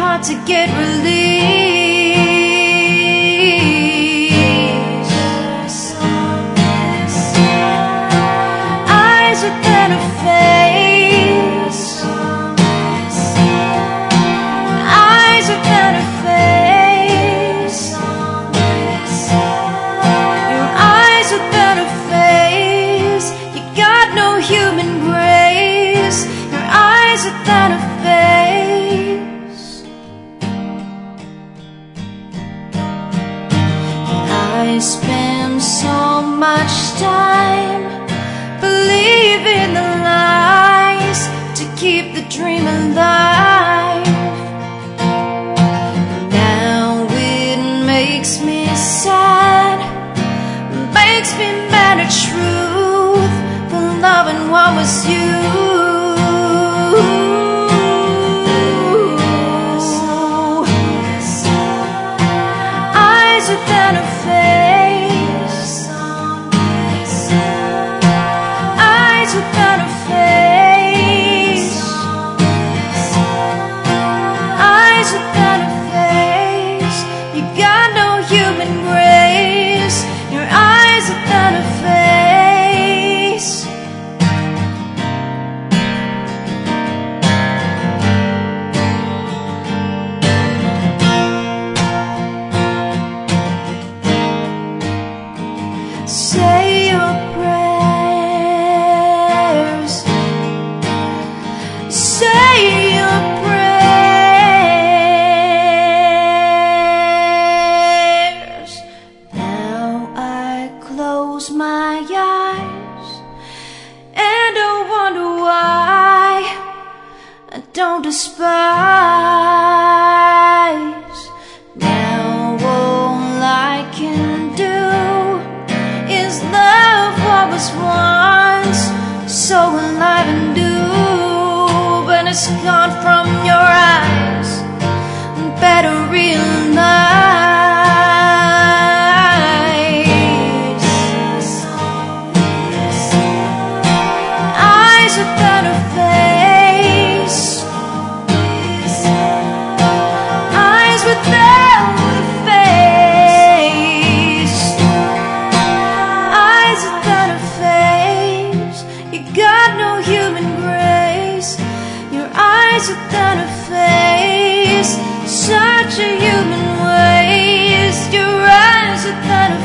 hard to get released. Eyes within a face, eyes within a face, your eyes within a face. You got no human grace. Your eyes within a face. I spend so much time believing the lies to keep the dream alive. Now it makes me sad, makes me mad at truth for loving what was you. Eyes within a face, eyes within a face, eyes within a face. You got no human grace. Your eyes within a face. Say your prayers, say your prayers. Now I close my eyes and I wonder why I don't despise. Now all I can do is love what was once so alive and new, but it's gone from your eyes. Better realize. Eyes without a face, eyes without a face, eyes without a face. You got no human grace. Your eyes without a face, such a human waste. Your eyes without a